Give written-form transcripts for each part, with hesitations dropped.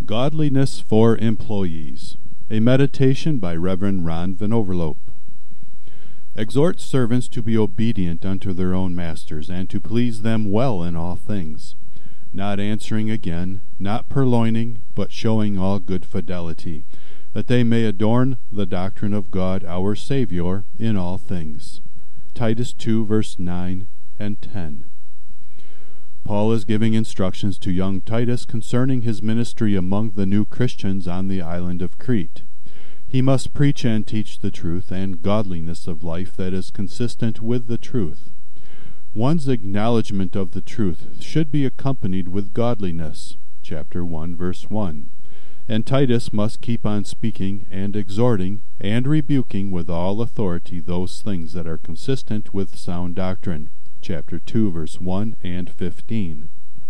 Godliness for Employees. A meditation by Reverend Ron Van Overloop. Exhort servants to be obedient unto their own masters, and to please them well in all things, not answering again, not purloining, but showing all good fidelity, that they may adorn the doctrine of God our Saviour in all things. Titus 2, verse 9 and 10. Paul is giving instructions to young Titus concerning his ministry among the new Christians on the island of Crete. He must preach and teach the truth and godliness of life that is consistent with the truth. One's acknowledgement of the truth should be accompanied with godliness, chapter 1, verse 1. And Titus must keep on speaking and exhorting and rebuking with all authority those things that are consistent with sound doctrine, chapter 2, verse 1 and 15.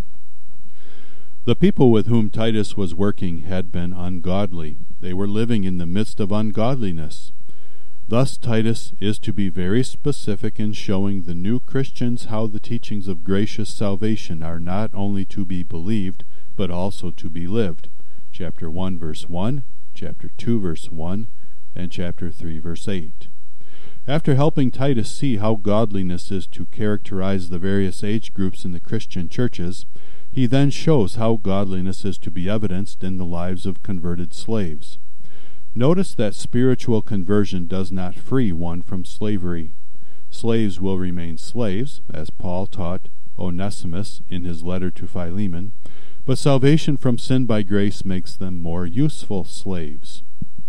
The people with whom Titus was working had been ungodly. They were living in the midst of ungodliness. Thus Titus is to be very specific in showing the new Christians how the teachings of gracious salvation are not only to be believed, but also to be lived. Chapter 1, verse 1, chapter 2, verse 1, and chapter 3, verse 8. After helping Titus see how godliness is to characterize the various age groups in the Christian churches, he then shows how godliness is to be evidenced in the lives of converted slaves. Notice that spiritual conversion does not free one from slavery. Slaves will remain slaves, as Paul taught Onesimus in his letter to Philemon, but salvation from sin by grace makes them more useful slaves.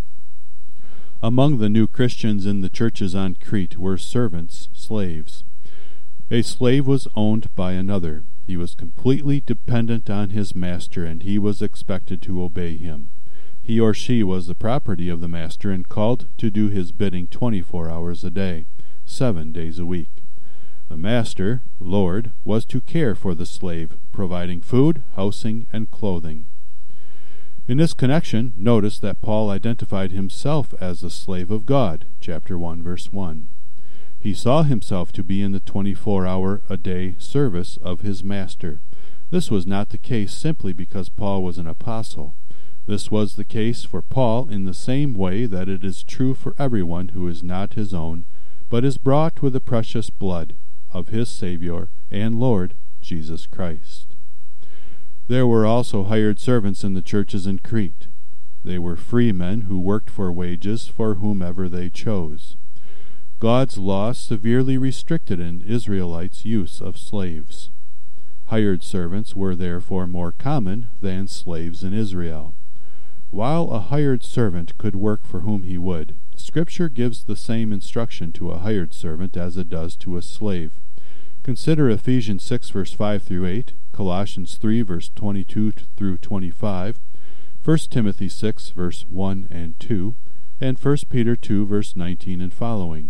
Among the new Christians in the churches on Crete were servants, slaves. A slave was owned by another. He was completely dependent on his master, and he was expected to obey him. He or she was the property of the master and called to do his bidding 24 hours a day, 7 days a week. The master, Lord, was to care for the slave, providing food, housing, and clothing. In this connection, notice that Paul identified himself as a slave of God, chapter 1, verse 1. He saw himself to be in the 24-hour-a-day service of his master. This was not the case simply because Paul was an apostle. This was the case for Paul in the same way that it is true for everyone who is not his own, but is bought with the precious blood of his Savior and Lord, Jesus Christ. There were also hired servants in the churches in Crete. They were free men who worked for wages for whomever they chose. God's law severely restricted an Israelite's use of slaves. Hired servants were therefore more common than slaves in Israel. While a hired servant could work for whom he would, Scripture gives the same instruction to a hired servant as it does to a slave. Consider Ephesians 6, verse 5 through 8, Colossians 3, verse 22 through 25, 1 Timothy 6, verse 1 and 2, and 1 Peter 2, verse 19 and following.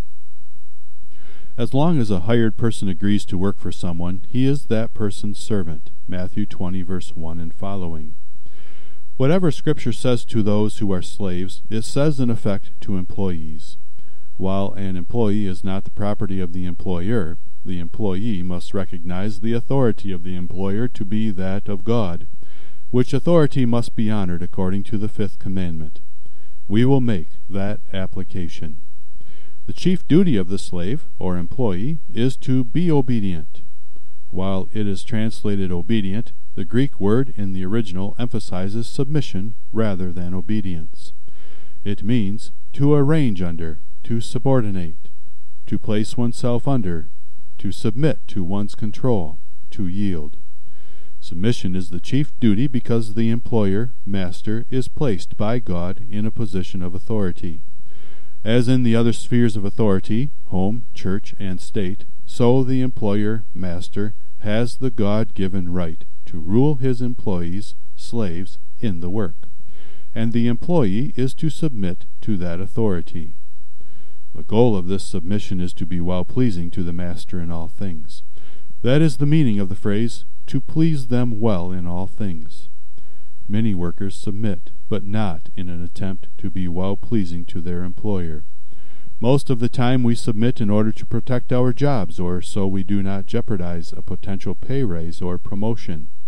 As long as a hired person agrees to work for someone, he is that person's servant, Matthew 20, verse 1 and following. Whatever Scripture says to those who are slaves, it says in effect to employees. While an employee is not the property of the employer, the employee must recognize the authority of the employer to be that of God, which authority must be honored according to the 5th commandment. We will make that application. The chief duty of the slave, or employee, is to be obedient. While it is translated obedient, the Greek word in the original emphasizes submission rather than obedience. It means to arrange under, to subordinate, to place oneself under, to submit to one's control, to yield. Submission is the chief duty because the employer, master, is placed by God in a position of authority. As in the other spheres of authority, home, church, and state, so the employer, master, has the God-given right to rule his employees, slaves, in the work, and the employee is to submit to that authority. The goal of this submission is to be well-pleasing to the master in all things. That is the meaning of the phrase, to please them well in all things. Many workers submit, but not in an attempt to be well-pleasing to their employer. Most of the time we submit in order to protect our jobs, or so we do not jeopardize a potential pay raise or promotion.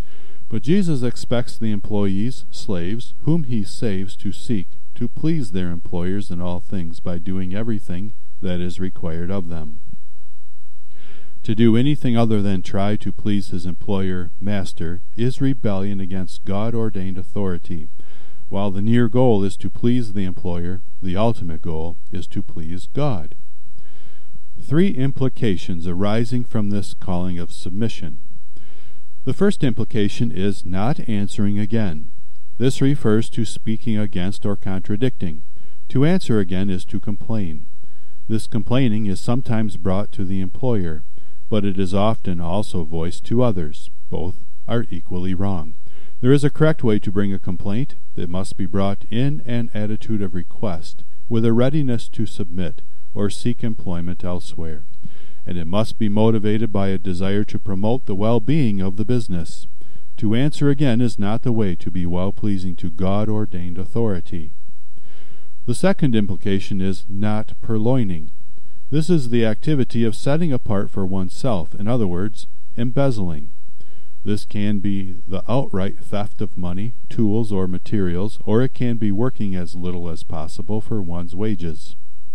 But Jesus expects the employees, slaves, whom he saves to seek to please their employers in all things by doing everything that is required of them. To do anything other than try to please his employer, master, is rebellion against God-ordained authority. While the near goal is to please the employer, the ultimate goal is to please God. 3 implications arising from this calling of submission. The first implication is not answering again. This refers to speaking against or contradicting. To answer again is to complain. This complaining is sometimes brought to the employer, but it is often also voiced to others. Both are equally wrong. There is a correct way to bring a complaint. It must be brought in an attitude of request, with a readiness to submit or seek employment elsewhere. And it must be motivated by a desire to promote the well-being of the business. To answer again is not the way to be well-pleasing to God-ordained authority. The second implication is not purloining. This is the activity of setting apart for oneself, in other words, embezzling. This can be the outright theft of money, tools, or materials, or it can be working as little as possible for one's wages.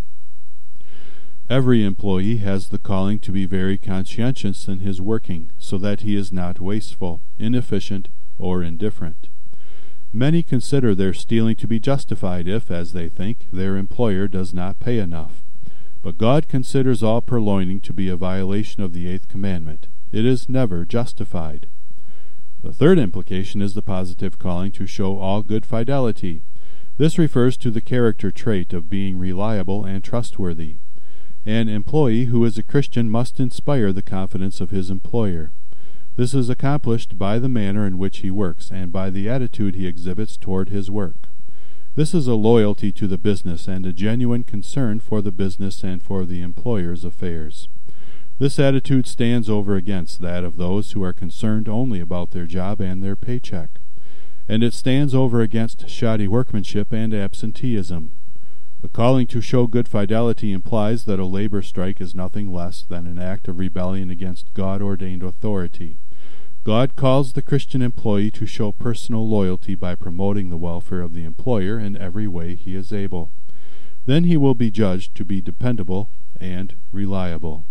Every employee has the calling to be very conscientious in his working, so that he is not wasteful, inefficient, or indifferent. Many consider their stealing to be justified if, as they think, their employer does not pay enough. But God considers all purloining to be a violation of the 8th commandment. It is never justified. The third implication is the positive calling to show all good fidelity. This refers to the character trait of being reliable and trustworthy. An employee who is a Christian must inspire the confidence of his employer. This is accomplished by the manner in which he works and by the attitude he exhibits toward his work. This is a loyalty to the business and a genuine concern for the business and for the employer's affairs. This attitude stands over against that of those who are concerned only about their job and their paycheck. And it stands over against shoddy workmanship and absenteeism. The calling to show good fidelity implies that a labor strike is nothing less than an act of rebellion against God-ordained authority. God calls the Christian employee to show personal loyalty by promoting the welfare of the employer in every way he is able. Then he will be judged to be dependable and reliable.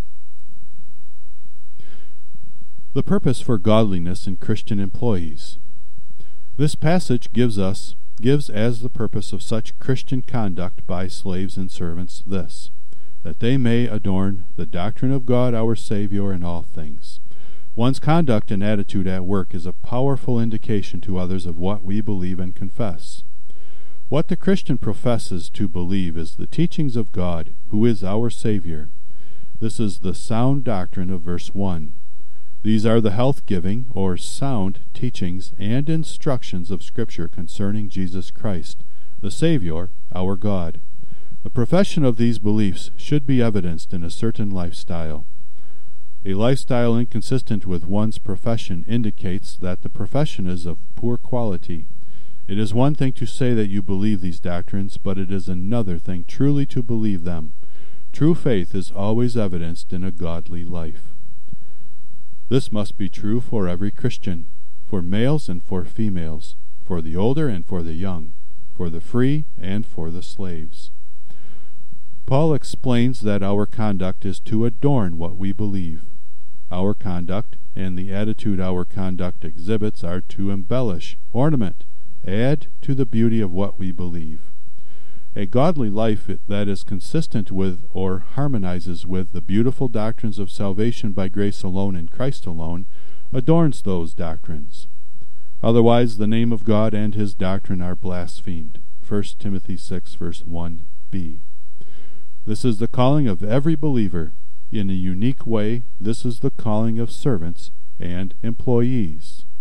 The purpose for godliness in Christian employees. This passage gives as the purpose of such Christian conduct by slaves and servants this, that they may adorn the doctrine of God our Savior in all things. One's conduct and attitude at work is a powerful indication to others of what we believe and confess. What the Christian professes to believe is the teachings of God, who is our Savior. This is the sound doctrine of verse 1. These are the health-giving, or sound, teachings and instructions of Scripture concerning Jesus Christ, the Savior, our God. The profession of these beliefs should be evidenced in a certain lifestyle. A lifestyle inconsistent with one's profession indicates that the profession is of poor quality. It is one thing to say that you believe these doctrines, but it is another thing truly to believe them. True faith is always evidenced in a godly life. This must be true for every Christian, for males and for females, for the older and for the young, for the free and for the slaves. Paul explains that our conduct is to adorn what we believe. Our conduct and the attitude our conduct exhibits are to embellish, ornament, add to the beauty of what we believe. A godly life that is consistent with or harmonizes with the beautiful doctrines of salvation by grace alone in Christ alone adorns those doctrines. Otherwise the name of God and his doctrine are blasphemed. 1 Timothy 6 verse 1b. This is the calling of every believer. In a unique way, this is the calling of servants and employees.